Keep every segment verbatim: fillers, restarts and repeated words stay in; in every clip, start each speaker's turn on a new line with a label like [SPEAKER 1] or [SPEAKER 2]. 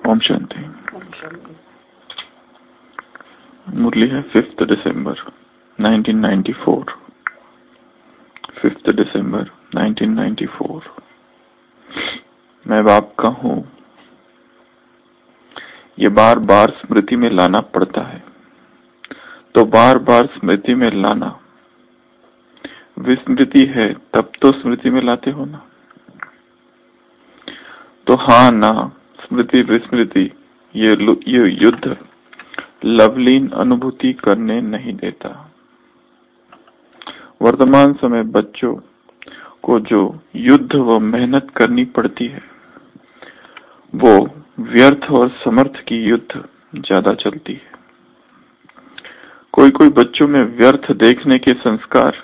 [SPEAKER 1] ओम शांति। मुरली है fifth December nineteen ninety four. Fifth December nineteen ninety four. मैं बाप का हूँ, ये बार बार स्मृति में लाना पड़ता है। तो बार बार स्मृति में लाना, विस्मृति है तब तो स्मृति में लाते हो ना। तो हाँ ना, स्मृति विस्मृति ये ये युद्ध लवलीन अनुभूति करने नहीं देता। वर्तमान समय बच्चों को जो युद्ध व मेहनत करनी पड़ती है वो व्यर्थ और समर्थ की युद्ध ज्यादा चलती है। कोई कोई बच्चों में व्यर्थ देखने के संस्कार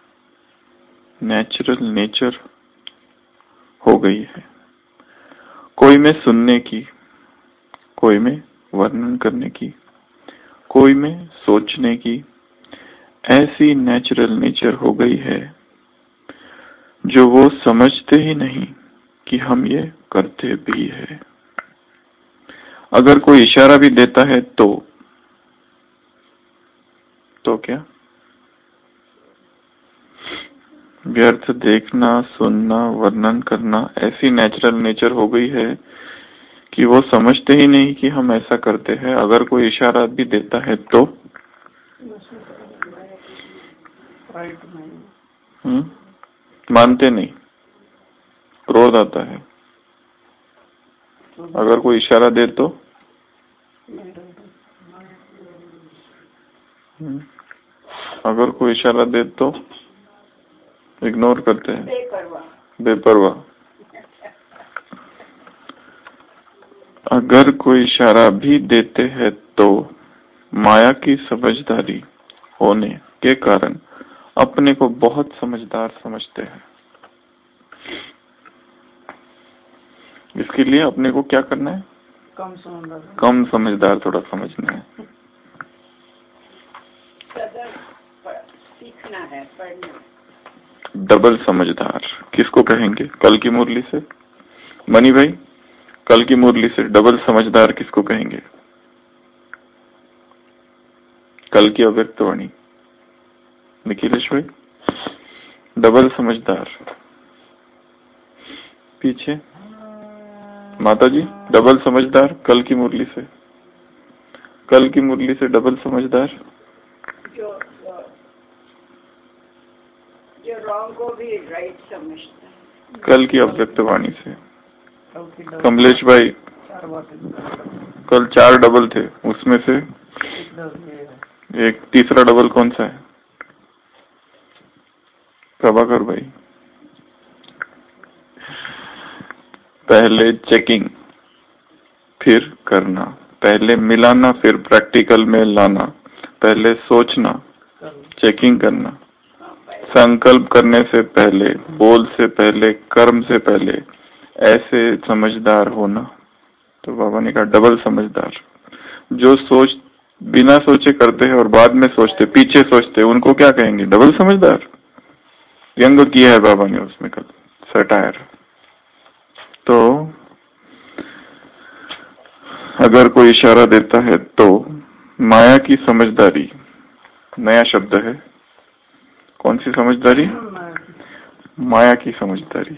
[SPEAKER 1] नेचुरल नेचर हो गई है। कोई में सुनने की, कोई में वर्णन करने की, कोई में सोचने की, ऐसी नेचुरल नेचर हो गई है जो वो समझते ही नहीं कि हम ये करते भी है। अगर कोई इशारा भी देता है तो तो क्या व्यर्थ देखना, सुनना, वर्णन करना ऐसी नेचुरल नेचर हो गई है कि वो समझते ही नहीं कि हम ऐसा करते हैं। अगर कोई इशारा भी देता है तो हम्म मानते नहीं, क्रोध आता है। अगर कोई इशारा दे तो अगर कोई इशारा दे तो इग्नोर करते हैं, बेपरवाह। अगर कोई इशारा भी देते हैं तो माया की समझदारी होने के कारण अपने को बहुत समझदार समझते हैं। इसके लिए अपने को क्या करना है? कम समझदार कम समझदार थोड़ा समझना है। सीखना है, पढ़ना। डबल समझदार किसको कहेंगे? कल की मुरली से मनी भाई, कल की मुरली से डबल समझदार किसको कहेंगे? कल की अव्यक्तवाणी निखिलेश भाई, डबल समझदार। पीछे माता जी, डबल समझदार कल की मुरली से, कल की मुरली से डबल समझदार जो जो रॉन्ग को भी राइट समझता है। कल की अव्यक्तवाणी से कमलेश भाई, कल चार डबल थे, उसमें से एक तीसरा डबल कौन सा है? प्रभाकर भाई। पहले चेकिंग फिर करना, पहले मिलाना फिर प्रैक्टिकल में लाना, पहले सोचना, चेकिंग करना, संकल्प करने से पहले, बोल से पहले, कर्म से पहले, ऐसे समझदार होना। तो बाबा ने कहा डबल समझदार। जो सोच बिना सोचे करते हैं और बाद में सोचते, पीछे सोचते, उनको क्या कहेंगे? डबल समझदार। व्यंग किया है बाबा ने उसमें कल सटायर। तो अगर कोई इशारा देता है तो माया की समझदारी, नया शब्द है। कौन सी समझदारी? माया की समझदारी।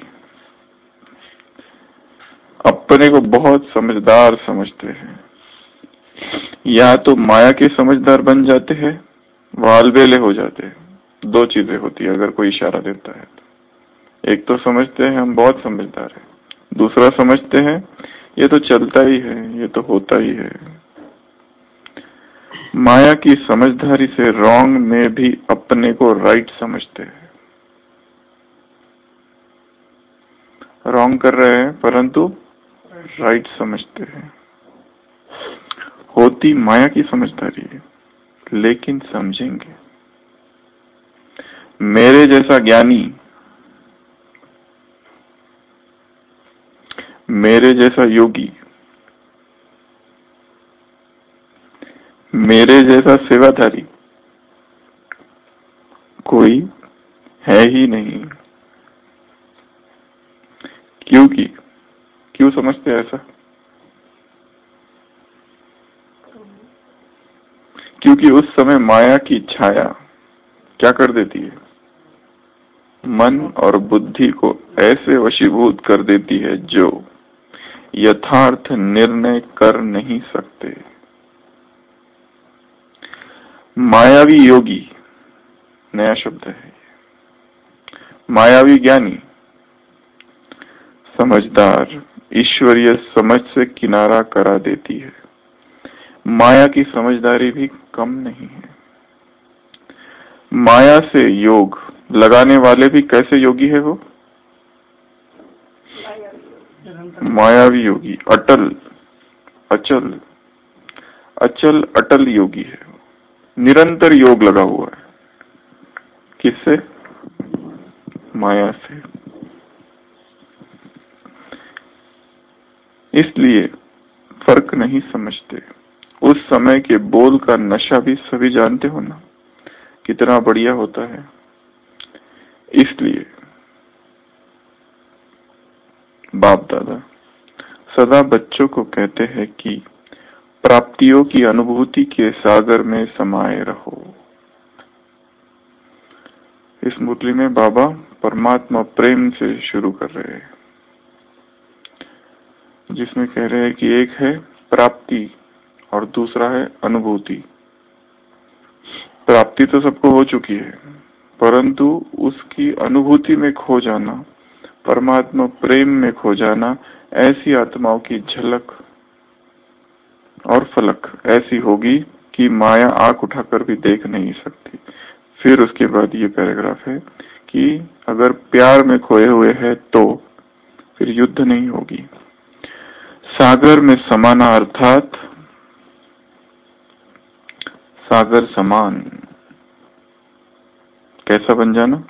[SPEAKER 1] अपने को बहुत समझदार समझते हैं। या तो माया के समझदार बन जाते हैं, वालबेले हो जाते हैं। दो चीजें होती है अगर कोई इशारा देता है तो। एक तो समझते हैं हम बहुत समझदार हैं, दूसरा समझते हैं ये तो चलता ही है, ये तो होता ही है। माया की समझदारी से रॉन्ग में भी अपने को राइट समझते हैं। रॉन्ग कर रहे हैं परंतु राइट समझते हैं। होती माया की समझदारी है, लेकिन समझेंगे। मेरे जैसा ज्ञानी, मेरे जैसा योगी, मेरे जैसा सेवाधारी कोई है ही नहीं। क्योंकि क्यों समझते हैं ऐसा? क्योंकि उस समय माया की छाया क्या कर देती है, मन और बुद्धि को ऐसे वशीभूत कर देती है जो यथार्थ निर्णय कर नहीं सकते। मायावी योगी नया शब्द है, मायावी ज्ञानी समझदार ईश्वरीय समझ से किनारा करा देती है। माया की समझदारी भी कम नहीं है। माया से योग लगाने वाले भी कैसे योगी है वो, मायावी योगी, अटल अचल अचल अटल योगी है, निरंतर योग लगा हुआ है। किससे, माया से। इसलिए फर्क नहीं समझते। उस समय के बोल का नशा भी सभी जानते हो ना, कितना बढ़िया होता है। इसलिए बाप दादा सदा बच्चों को कहते हैं कि प्राप्तियों की अनुभूति के सागर में समाये रहो। इस मुरली में बाबा परमात्मा प्रेम से शुरू कर रहे हैं, जिसमें कह रहे हैं कि एक है प्राप्ति और दूसरा है अनुभूति। प्राप्ति तो सबको हो चुकी है, परंतु उसकी अनुभूति में खो जाना, परमात्मा प्रेम में खो जाना, ऐसी आत्माओं की झलक और फलक ऐसी होगी कि माया आंख उठाकर भी देख नहीं सकती। फिर उसके बाद ये पैराग्राफ है कि अगर प्यार में खोए हुए है तो फिर युद्ध नहीं होगी। सागर में समाना अर्थात सागर समान कैसा बन जाना,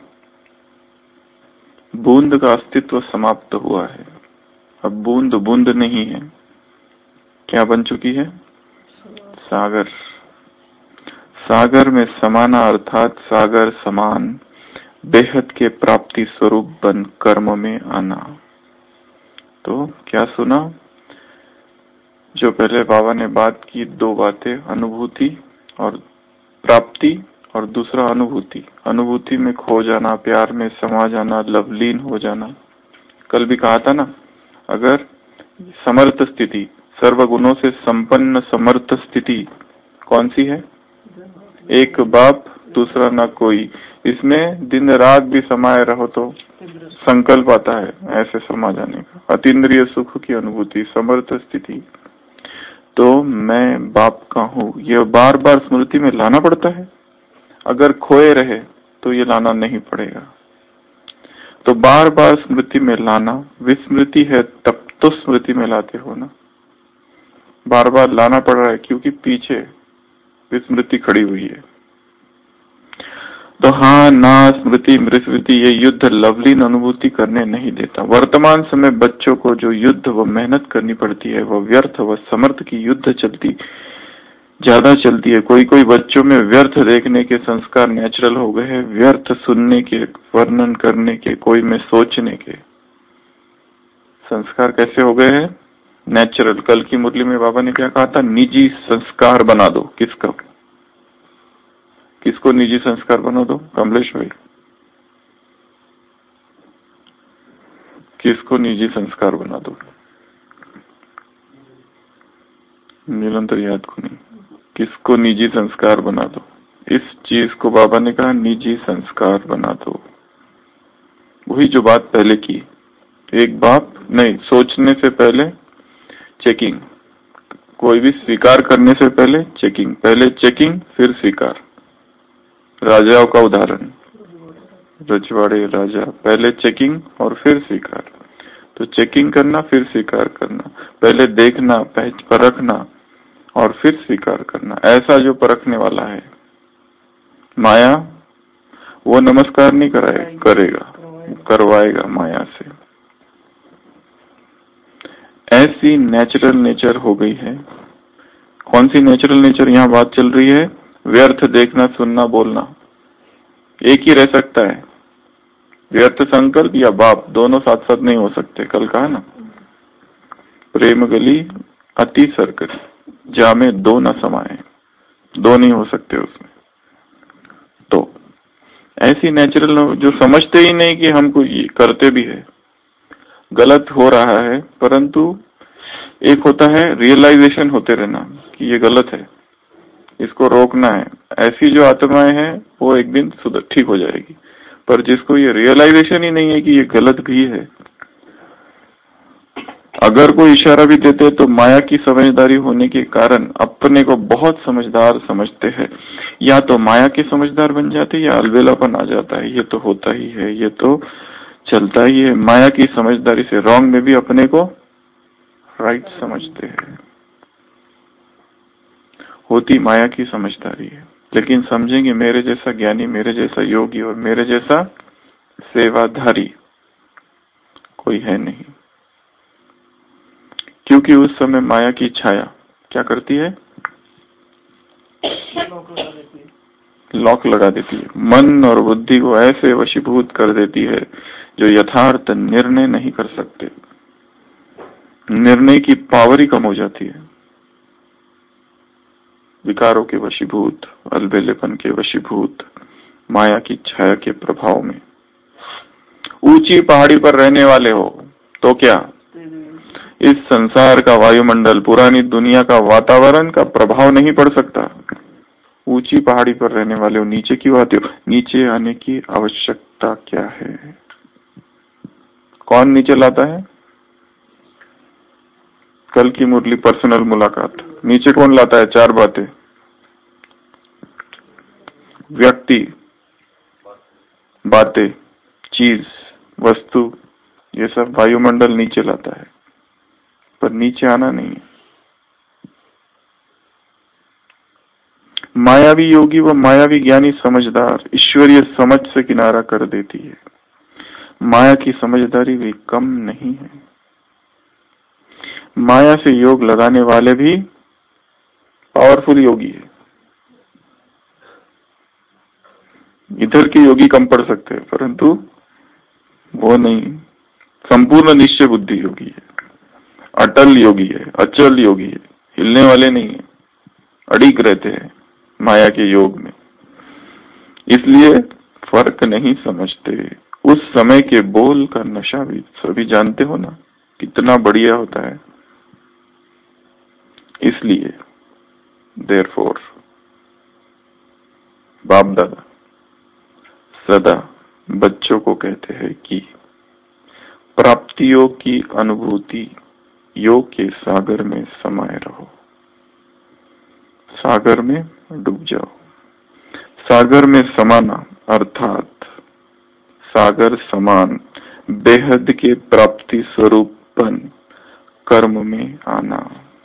[SPEAKER 1] बूंद का अस्तित्व समाप्त हुआ है। अब बूंद बूंद नहीं है, क्या बन चुकी है, सागर। सागर में समाना अर्थात सागर समान बेहद के प्राप्ति स्वरूप बन कर्म में आना। तो क्या सुना, जो पहले बाबा ने बात की, दो बातें, अनुभूति और प्राप्ति और दूसरा अनुभूति। अनुभूति में खो जाना, प्यार में समा जाना, लवलीन हो जाना। कल भी कहा था ना, अगर समर्थ स्थिति, सर्वगुणों से संपन्न समर्थ स्थिति कौन सी है, एक बाप दूसरा ना कोई, इसमें दिन रात भी समाये रहो तो संकल्प आता है ऐसे समा जाने का। अतीन्द्रिय सुख की अनुभूति, समर्थ स्थिति। तो मैं बाप का हूँ, यह बार बार स्मृति में लाना पड़ता है। अगर खोए रहे तो ये लाना नहीं पड़ेगा। तो बार बार स्मृति में लाना, विस्मृति है तब तो स्मृति में लाते हो ना, बार बार लाना पड़ रहा है क्योंकि पीछे विस्मृति खड़ी हुई है। तो हाँ ना, स्मृति मृस्मृति ये युद्ध लवलीन अनुभूति करने नहीं देता। वर्तमान समय बच्चों को जो युद्ध व मेहनत करनी पड़ती है वह व्यर्थ व समर्थ की युद्ध चलती ज्यादा चलती है। कोई कोई बच्चों में व्यर्थ देखने के संस्कार नेचुरल हो गए हैं, व्यर्थ सुनने के, वर्णन करने के, कोई में सोचने के संस्कार कैसे हो गए हैं, नेचुरल। कल की मुरली में बाबा ने क्या कहा था, निजी संस्कार बना दो। किसका, किसको निजी संस्कार बना दो, कमलेश भाई, किसको निजी संस्कार बना दो, निरंतर याद को नहीं, किसको निजी संस्कार बना दो। इस चीज को बाबा ने कहा निजी संस्कार बना दो। वही जो बात पहले की, एक बाप नहीं, सोचने से पहले चेकिंग, कोई भी स्वीकार करने से पहले चेकिंग, पहले चेकिंग फिर स्वीकार। राजाओं का उदाहरण, रजवाड़े राजा, पहले चेकिंग और फिर स्वीकार। तो चेकिंग करना फिर स्वीकार करना, पहले देखना, परखना और फिर स्वीकार करना। ऐसा जो परखने वाला है माया, वो नमस्कार नहीं कराए करेगा, करवाएगा माया से। ऐसी नेचुरल नेचर हो गई है। कौन सी नेचुरल नेचर यहाँ बात चल रही है, व्यर्थ देखना, सुनना, बोलना एक ही रह सकता है। व्यर्थ संकल्प या बाप दोनों साथ साथ नहीं हो सकते। कल कहा ना, प्रेम गली अति सरकरी, जामे दो न समाये। दो नहीं हो सकते उसमें। तो ऐसी नेचुरल जो समझते ही नहीं कि हमको ये करते भी है, गलत हो रहा है, परंतु एक होता है रियलाइजेशन होते रहना कि ये गलत है, इसको रोकना है। ऐसी जो आत्माएं हैं वो एक दिन सुधर ठीक हो जाएगी, पर जिसको ये रियलाइजेशन ही नहीं है कि ये गलत भी है, अगर कोई इशारा भी देते तो माया की समझदारी होने के कारण अपने को बहुत समझदार समझते हैं, या तो माया के समझदार बन जाते या अलबेलापन आ जाता है, ये तो होता ही है, ये तो चलता ही है। माया की समझदारी से रॉन्ग में भी अपने को राइट समझते हैं, होती माया की समझदारी है। लेकिन समझेंगे मेरे जैसा ज्ञानी, मेरे जैसा योगी और मेरे जैसा सेवाधारी कोई है नहीं, क्योंकि उस समय माया की छाया क्या करती है, लॉक लगा देती है, मन और बुद्धि को ऐसे वशीभूत कर देती है जो यथार्थ निर्णय नहीं कर सकते। निर्णय की पावर ही कम हो जाती है, विकारों के वशीभूत, अलबेलेपन के वशीभूत, माया की छाया के प्रभाव में। ऊंची पहाड़ी पर रहने वाले हो तो क्या, इस संसार का वायुमंडल, पुरानी दुनिया का वातावरण का प्रभाव नहीं पड़ सकता। ऊंची पहाड़ी पर रहने वाले हो, नीचे क्यों आते हो? नीचे आने की आवश्यकता क्या है? कौन नीचे लाता है? कल की मुरली पर्सनल मुलाकात, नीचे कौन लाता है? चार बातें, व्यक्ति, बातें, चीज, वस्तु, ये सब वायुमंडल नीचे लाता है, पर नीचे आना नहीं। मायावी योगी व मायावी ज्ञानी समझदार ईश्वरीय समझ से किनारा कर देती है। माया की समझदारी भी कम नहीं है। माया से योग लगाने वाले भी पावरफुल योगी है। इधर के योगी कम पड़ सकते हैं, परंतु वो नहीं, संपूर्ण निश्चय बुद्धि योगी है, अटल योगी है, अचल योगी है, हिलने वाले नहीं है, अड़िग रहते हैं माया के योग में, इसलिए फर्क नहीं समझते। उस समय के बोल का नशा भी सभी जानते हो ना, कितना बढ़िया होता है। इसलिए देयरफॉर बाप दादा सदा बच्चों को कहते हैं कि प्राप्तियों की अनुभूति योग के सागर में समाये रहो, सागर में डूब जाओ। सागर में समाना अर्थात सागर समान बेहद के प्राप्ति स्वरूपन कर्म में आना।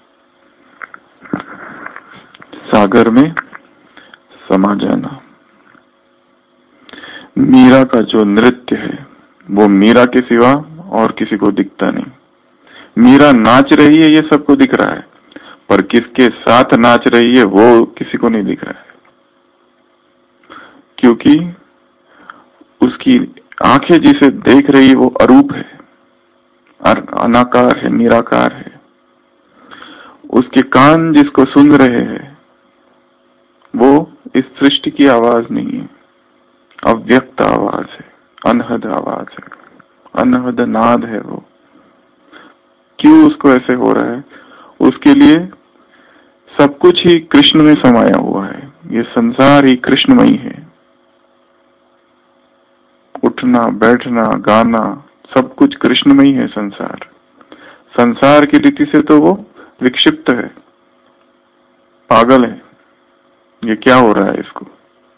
[SPEAKER 1] सागर में समा जाना। मीरा का जो नृत्य है वो मीरा के सिवा और किसी को दिखता नहीं। मीरा नाच रही है ये सबको दिख रहा है, पर किसके साथ नाच रही है वो किसी को नहीं दिख रहा है, क्योंकि उसकी आंखें जिसे देख रही है वो अरूप है, अनाकार है, निराकार है। उसके कान जिसको सुन रहे हैं वो इस सृष्टि की आवाज नहीं है, अव्यक्त आवाज है, अनहद आवाज है, अनहद नाद है। वो क्यों उसको ऐसे हो रहा है? उसके लिए सब कुछ ही कृष्ण में समाया हुआ है। ये संसार ही कृष्णमयी है। उठना, बैठना, गाना सब कुछ कृष्णमयी है। संसार संसार की रीति से तो वो विक्षिप्त है, पागल है, ये क्या हो रहा है इसको।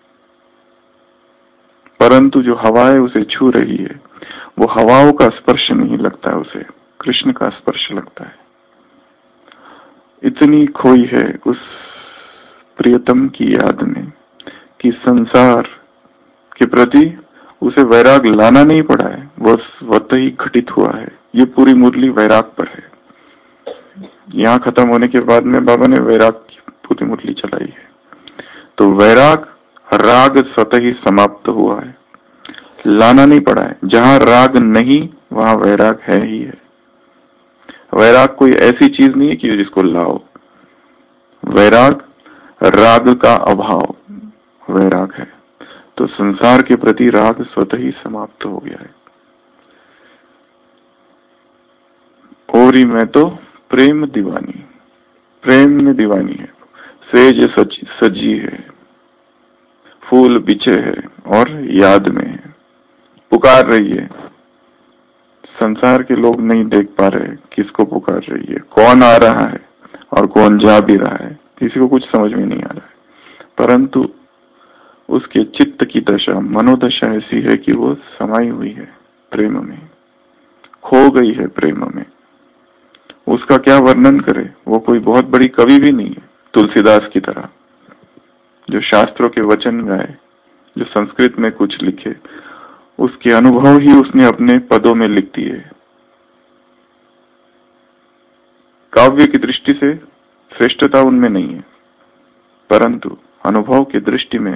[SPEAKER 1] परंतु जो हवाएं उसे छू रही है वो हवाओं का स्पर्श नहीं लगता है, उसे कृष्ण का स्पर्श लगता है। इतनी खोई है उस प्रियतम की याद में कि संसार के प्रति उसे वैराग लाना नहीं पड़ा है, वो स्वतः ही घटित हुआ है। ये पूरी मुरली वैराग पर है। यहाँ खत्म होने के बाद में बाबा ने वैराग की पूरी मुरली चलाई है। तो वैराग, राग स्वतः ही समाप्त हुआ है, लाना नहीं पड़ा है। जहाँ राग नहीं वहाँ वैराग है ही है। वैराग कोई ऐसी चीज नहीं है कि जिसको लाओ। वैराग राग का अभाव वैराग है। तो संसार के प्रति राग स्वतः ही समाप्त हो गया है। और ही मैं तो प्रेम दीवानी, प्रेम में दीवानी है। सेज सजी, सजी है, फूल बिछे है और याद में है, पुकार रही है। संसार के लोग नहीं देख पा रहे किसको पुकार रही है, कौन आ रहा है और कौन जा भी रहा है, किसी को कुछ समझ में नहीं आ रहा है। परंतु उसके चित्त की दशा, मनोदशा ऐसी है कि वो समाई हुई है प्रेम में, खो गई है प्रेम में। उसका क्या वर्णन करे, वो कोई बहुत बड़ी कवि भी नहीं है तुलसीदास की तरह, जो शास्त्रों के वचन गाए, जो संस्कृत में कुछ लिखे, उसके अनुभव ही उसने अपने पदों में लिख दिए। काव्य की दृष्टि से श्रेष्ठता उनमें नहीं है, परंतु अनुभव की दृष्टि में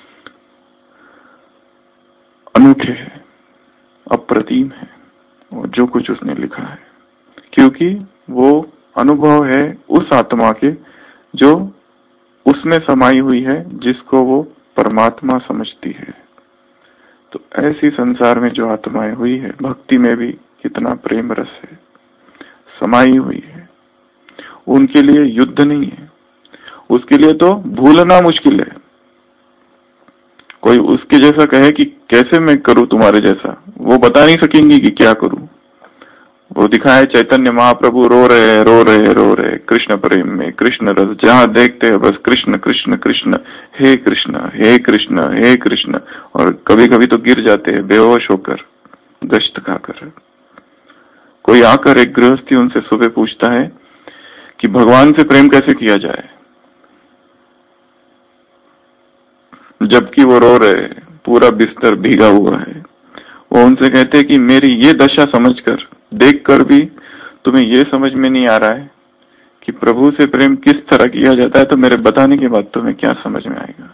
[SPEAKER 1] अनूठे है, अप्रतिम है और जो कुछ उसने लिखा है, क्योंकि वो अनुभव है उस आत्मा के जो उसमें समाई हुई है, जिसको वो परमात्मा समझती है। तो ऐसी संसार में जो आत्माएं हुई है, भक्ति में भी कितना प्रेम रस है, समाई हुई है, उनके लिए युद्ध नहीं है, उसके लिए तो भूलना मुश्किल है। कोई उसके जैसा कहे कि कैसे मैं करूं तुम्हारे जैसा, वो बता नहीं सकेंगी कि क्या करूं। वो दिखाए चैतन्य महाप्रभु रो रहे रो रहे रो रहे कृष्ण प्रेम में, कृष्ण रस, जहां देखते हैं बस कृष्ण कृष्ण कृष्ण, हे कृष्ण हे कृष्ण हे कृष्ण। और कभी कभी तो गिर जाते हैं बेहोश होकर, दस्त खाकर। कोई आकर, एक गृहस्थी उनसे सुबह पूछता है कि भगवान से प्रेम कैसे किया जाए, जबकि वो रो रहे हैं, पूरा बिस्तर भीगा हुआ है। वो उनसे कहते हैं कि मेरी ये दशा समझकर, देखकर भी तुम्हें ये समझ में नहीं आ रहा है कि प्रभु से प्रेम किस तरह किया जाता है, तो मेरे बताने के बाद तुम्हें क्या समझ में आएगा।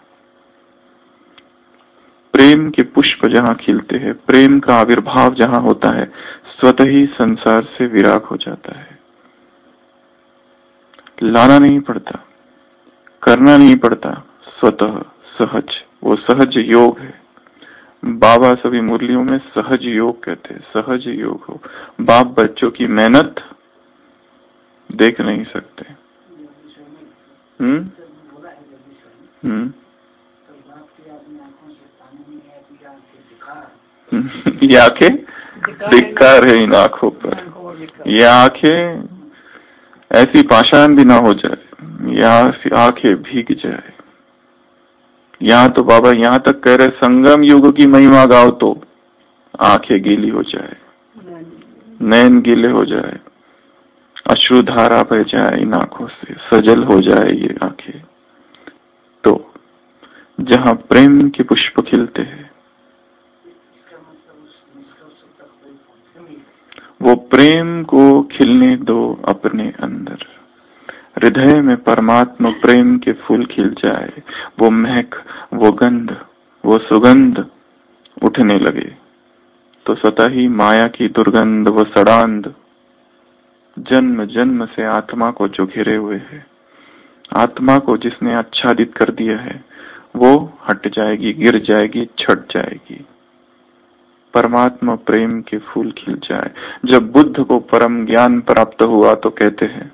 [SPEAKER 1] प्रेम के पुष्प जहां खिलते हैं, प्रेम का आविर्भाव जहां होता है, स्वतः ही संसार से विराग हो जाता है। लाना नहीं पड़ता, करना नहीं पड़ता, स्वतः सहज, वो सहज योग है। बाबा सभी मुरलियों में सहज योग कहते हैं, सहज योग हो। बाप बच्चों की मेहनत देख नहीं सकते। हम्म हम्म ये आंखें धिक्कार है इन आंखों पर। ये आंखें ऐसी पाषाण भी ना हो जाए, या आंखें भीग जाए। यहाँ तो बाबा यहाँ तक कह रहे संगम युग की महिमा गाओ तो आंखें गीली हो जाए, नैन गीले हो जाए, अश्रुधारा बह जाए इन आंखों से, सजल हो जाए ये आंखें। तो जहाँ प्रेम के पुष्प खिलते हैं, वो प्रेम को खिलने दो अपने अंदर। हृदय में परमात्मा प्रेम के फूल खिल जाए, वो महक, वो गंध, वो सुगंध उठने लगे, तो स्वतः ही माया की दुर्गंध, वो सड़ांध जन्म जन्म से आत्मा को जो घिरे हुए है, आत्मा को जिसने आच्छादित कर दिया है, वो हट जाएगी, गिर जाएगी, छट जाएगी। परमात्मा प्रेम के फूल खिल जाए। जब बुद्ध को परम ज्ञान प्राप्त हुआ तो कहते हैं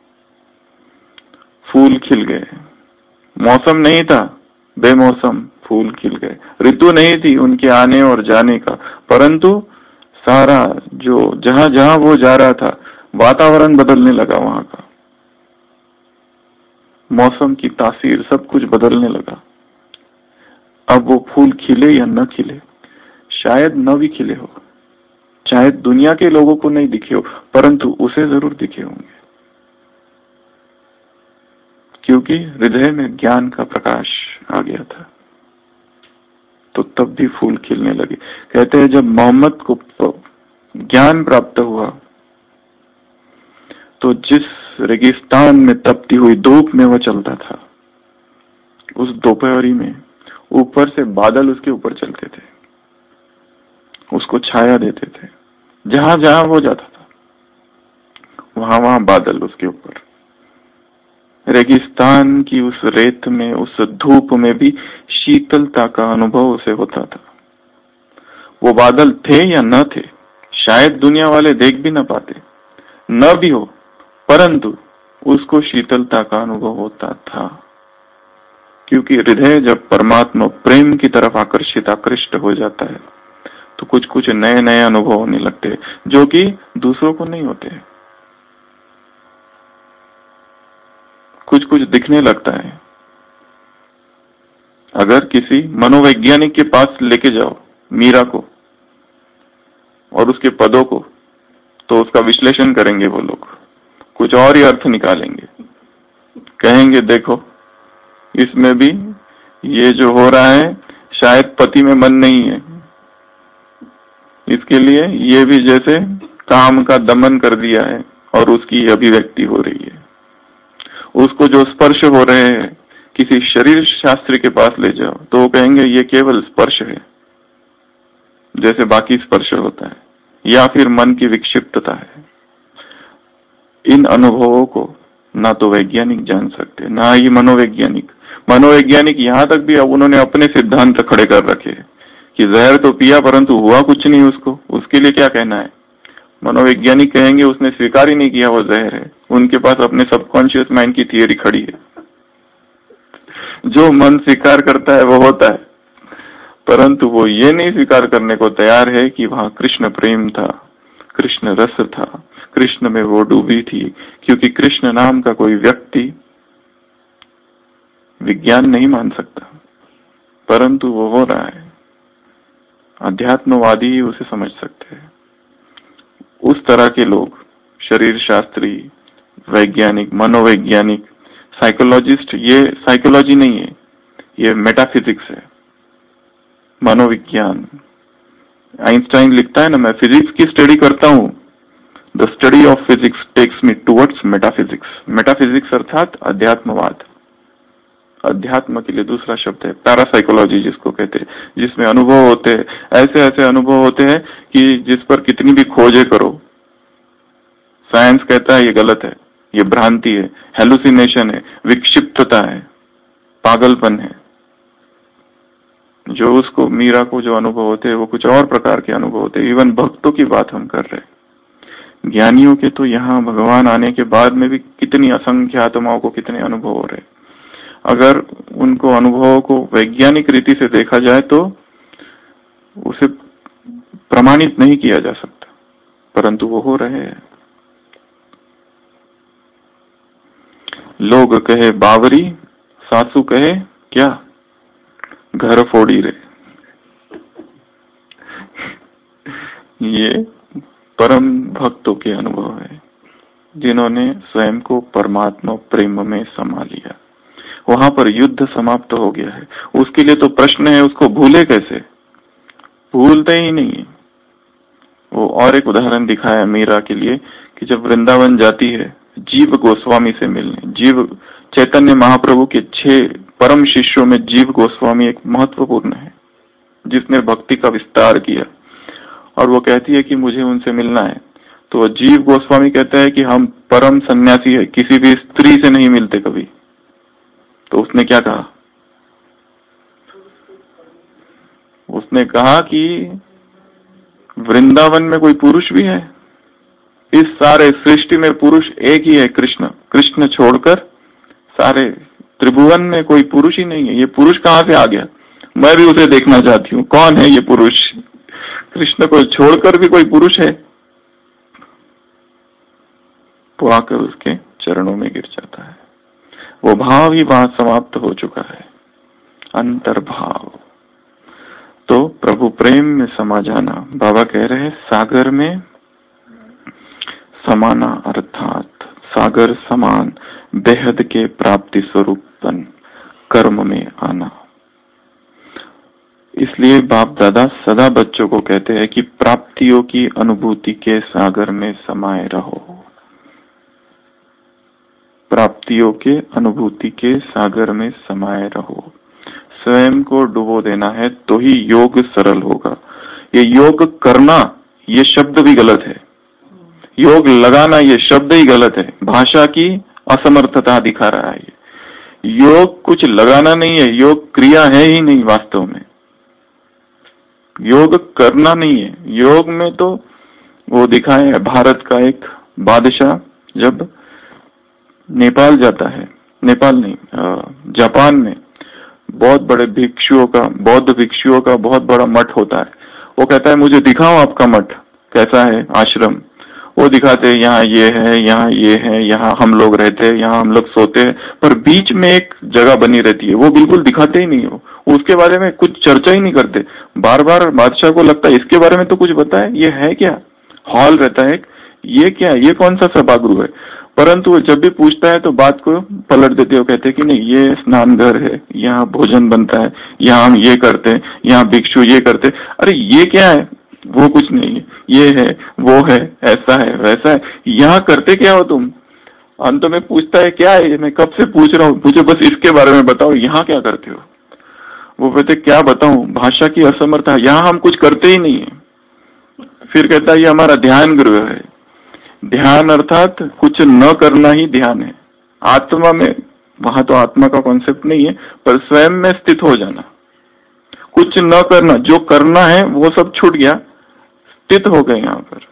[SPEAKER 1] फूल खिल गए, मौसम नहीं था, बेमौसम फूल खिल गए, ऋतु नहीं थी उनके आने और जाने का, परंतु सारा जो जहां जहां वो जा रहा था, वातावरण बदलने लगा, वहां का मौसम की तासीर, सब कुछ बदलने लगा। अब वो फूल खिले या न खिले, शायद न भी खिले हो, शायद दुनिया के लोगों को नहीं दिखे हो, परंतु उसे जरूर दिखे होंगे, क्योंकि हृदय में ज्ञान का प्रकाश आ गया था। तो तब भी फूल खिलने लगे। कहते हैं जब मोहम्मद को ज्ञान प्राप्त हुआ तो जिस रेगिस्तान में तपती हुई धूप में वो चलता था, उस दोपहरी में ऊपर से बादल उसके ऊपर चलते थे, उसको छाया देते थे। जहां जहां वो जाता था वहां वहां बादल उसके ऊपर, रेगिस्तान की उस रेत में, उस धूप में भी शीतलता का अनुभव उसे होता था। वो बादल थे या न थे, शायद दुनिया वाले देख भी न पाते, न भी हो, परंतु उसको शीतलता का अनुभव होता था, क्योंकि हृदय जब परमात्मा प्रेम की तरफ आकर्षित आकृष्ट हो जाता है तो कुछ कुछ नए नए अनुभव होने लगते हैं, जो कि दूसरों को नहीं होते हैं। कुछ कुछ दिखने लगता है। अगर किसी मनोवैज्ञानिक के पास लेके जाओ मीरा को और उसके पदों को, तो उसका विश्लेषण करेंगे वो लोग, कुछ और ही अर्थ निकालेंगे, कहेंगे देखो इसमें भी ये जो हो रहा है शायद पति में मन नहीं है, इसके लिए ये भी जैसे काम का दमन कर दिया है और उसकी अभिव्यक्ति हो रही है। उसको जो स्पर्श हो रहे हैं, किसी शरीर शास्त्री के पास ले जाओ तो वो कहेंगे ये केवल स्पर्श है, जैसे बाकी स्पर्श होता है, या फिर मन की विक्षिप्तता है। इन अनुभवों को ना तो वैज्ञानिक जान सकते, ना ही मनोवैज्ञानिक। मनोवैज्ञानिक यहाँ तक भी अब उन्होंने अपने सिद्धांत खड़े कर रखे कि जहर तो पिया परंतु हुआ कुछ नहीं उसको, उसके लिए क्या कहना है। मनोवैज्ञानिक कहेंगे उसने स्वीकार ही नहीं किया वो जहर है, उनके पास अपने सबकॉन्शियस माइंड की थियरी खड़ी है। जो मन स्वीकार करता है वो होता है, परंतु वो ये नहीं स्वीकार करने को तैयार है कि वहां कृष्ण प्रेम था, कृष्ण रस था, कृष्ण में वो डूबी थी, क्योंकि कृष्ण नाम का कोई व्यक्ति विज्ञान नहीं मान सकता, परंतु वो हो रहा है। अध्यात्मवादी ही उसे समझ सकते हैं। उस तरह के लोग, शरीर शास्त्री, वैज्ञानिक, मनोवैज्ञानिक, साइकोलॉजिस्ट, ये साइकोलॉजी नहीं है, ये मेटाफिजिक्स है, मनोविज्ञान। आइंस्टाइन लिखता है ना, मैं फिजिक्स की स्टडी करता हूं, the study of physics takes me towards metaphysics. Metaphysics अर्थात अध्यात्मवाद। अध्यात्म के लिए दूसरा शब्द है पैरासाइकोलॉजी, जिसको कहते हैं, जिसमें अनुभव होते हैं, ऐसे ऐसे अनुभव होते हैं कि जिस पर कितनी भी खोजें करो, साइंस कहता है ये गलत है, ये भ्रांति है, हेलुसिनेशन है, विक्षिप्तता है, पागलपन है। जो उसको, मीरा को जो अनुभव होते हैं वो कुछ और प्रकार के अनुभव होते हैं। इवन भक्तों की बात हम कर रहे हैं, ज्ञानियों के तो यहाँ भगवान आने के बाद में भी कितनी असंख्य आत्माओं को कितने अनुभव हो रहे हैं। अगर उनको अनुभवों को वैज्ञानिक रीति से देखा जाए तो उसे प्रमाणित नहीं किया जा सकता, परंतु वो हो रहे हैं। लोग कहे बावरी, सासू कहे क्या, घर फोड़ी रे। ये परम भक्तों के अनुभव है, जिन्होंने स्वयं को परमात्मा प्रेम में समा लिया। वहां पर युद्ध समाप्त हो गया है। उसके लिए तो प्रश्न है, उसको भूले कैसे, भूलते ही नहीं है वो। और एक उदाहरण दिखाया मीरा के लिए कि जब वृंदावन जाती है जीव गोस्वामी से मिलने, जीव चैतन्य महाप्रभु के छह परम शिष्यों में जीव गोस्वामी एक महत्वपूर्ण है, जिसने भक्ति का विस्तार किया, और वो कहती है कि मुझे उनसे मिलना है। तो जीव गोस्वामी कहता है कि हम परम सन्यासी है, किसी भी स्त्री से नहीं मिलते कभी। तो उसने क्या कहा, उसने कहा कि वृंदावन में कोई पुरुष भी है, इस सारे सृष्टि में पुरुष एक ही है, कृष्ण। कृष्ण छोड़कर सारे त्रिभुवन में कोई पुरुष ही नहीं है। ये पुरुष कहां से आ गया, मैं भी उसे देखना चाहती हूँ, कौन है ये पुरुष। कृष्ण को छोड़कर भी कोई पुरुष है। वो आकर उसके चरणों में गिर जाता है। वो भाव ही वहां समाप्त हो चुका है, अंतर्भाव। तो प्रभु प्रेम में समा जाना, बाबा कह रहे हैं सागर में समाना, अर्थात सागर समान बेहद के प्राप्ति स्वरूपन कर्म में आना। इसलिए बाप दादा सदा बच्चों को कहते हैं कि प्राप्तियों की अनुभूति के सागर में समाये रहो। प्राप्तियों के अनुभूति के सागर में समाये रहो। स्वयं को डुबो देना है तो ही योग सरल होगा। ये योग करना, ये शब्द भी गलत है। योग लगाना, ये शब्द ही गलत है। भाषा की असमर्थता दिखा रहा है। योग कुछ लगाना नहीं है, योग क्रिया है ही नहीं वास्तव में, योग करना नहीं है। योग में तो वो दिखाए है, भारत का एक बादशाह जब नेपाल जाता है, नेपाल नहीं जापान में बहुत बड़े भिक्षुओं का, बौद्ध भिक्षुओं का बहुत बड़ा मठ होता है। वो कहता है मुझे दिखाओ आपका मठ कैसा है, आश्रम। वो दिखाते हैं, यहाँ ये है, यहाँ ये है, यहाँ हम लोग रहते हैं, यहाँ हम लोग सोते हैं, पर बीच में एक जगह बनी रहती है, वो बिल्कुल दिखाते ही नहीं हो, उसके बारे में कुछ चर्चा ही नहीं करते। बार बार बादशाह को लगता है इसके बारे में तो कुछ बताए, ये है क्या, हॉल रहता है, ये क्या, ये कौन सा सभागृह है। परंतु वो जब भी पूछता है तो बात को पलट देते हो, कहते हैं कि नहीं ये स्नान घर है, यहाँ भोजन बनता है, यहाँ हम ये करते हैं, यहाँ भिक्षु ये करते हैं। अरे ये क्या है, वो कुछ नहीं है, ये है, वो है, ऐसा है, वैसा है, यहाँ करते क्या हो तुम। अंत में पूछता है क्या है, मैं कब से पूछ रहा हूँ, मुझे बस इसके बारे में बताओ, यहाँ क्या करते हो। वो कहते क्या बताऊं, भाषा की असमर्थता, यहाँ हम कुछ करते ही नहीं है। फिर कहता है ये हमारा ध्यान गृह है। ध्यान अर्थात कुछ न करना ही ध्यान है। आत्मा में, वहां तो आत्मा का कॉन्सेप्ट नहीं है, पर स्वयं में स्थित हो जाना, कुछ न करना, जो करना है वो सब छूट गया, स्थित हो गए यहाँ पर,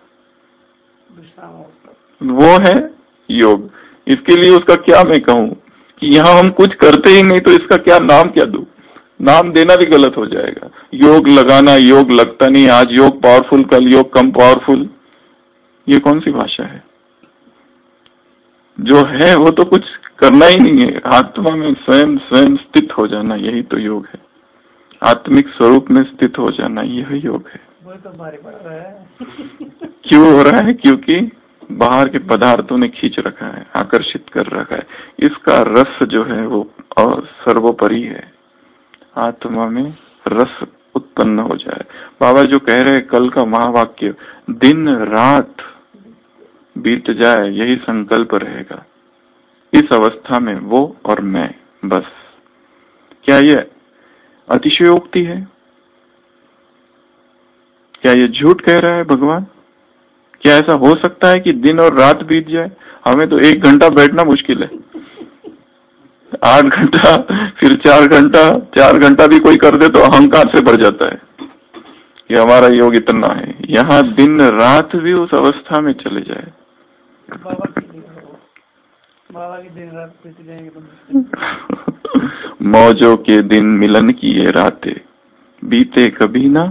[SPEAKER 1] वो है योग। इसके लिए उसका क्या मैं कहूँ कि यहाँ हम कुछ करते ही नहीं, तो इसका क्या नाम क्या दूं, नाम देना भी गलत हो जाएगा। योग लगाना, योग लगता नहीं, आज योग पावरफुल, कल योग कम पावरफुल, ये कौन सी भाषा है। जो है वो तो कुछ करना ही नहीं है, आत्मा में स्वयं स्वयं स्थित हो जाना, यही तो योग है। आत्मिक स्वरूप में स्थित हो जाना, यही योग है।
[SPEAKER 2] वो तो भारी पड़ रहा है।
[SPEAKER 1] क्यों हो रहा है, क्योंकि बाहर के पदार्थों ने खींच रखा है, आकर्षित कर रखा है। इसका रस जो है वो सर्वोपरि है, आत्मा में रस उत्पन्न हो जाए। बाबा जो कह रहे हैं कल का महावाक्य, दिन रात बीत जाए यही संकल्प रहेगा। इस अवस्था में वो और मैं, बस। क्या ये अतिशयोक्ति है, क्या ये झूठ कह रहा है भगवान। क्या ऐसा हो सकता है कि दिन और रात बीत जाए। हमें तो एक घंटा बैठना मुश्किल है, आठ घंटा, फिर चार घंटा, चार घंटा भी कोई कर दे तो अहंकार से भर जाता है कि हमारा योग इतना है। यहाँ दिन रात भी उस अवस्था में चले जाए।
[SPEAKER 2] बाबा की बाबा की दिन रात बीत जाएंगे।
[SPEAKER 1] मौजों के दिन मिलन की ये रातें, बीते कभी ना,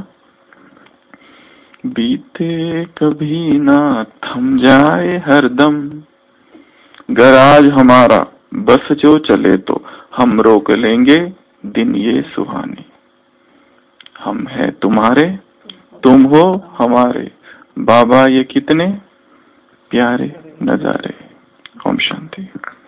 [SPEAKER 1] बीते कभी ना, थम जाए हरदम। घर आज हमारा बस जो चले तो हम रोक लेंगे दिन ये सुहाने। हम है तुम्हारे, तुम हो हमारे, बाबा ये कितने प्यारे नजारे। ओम शांति।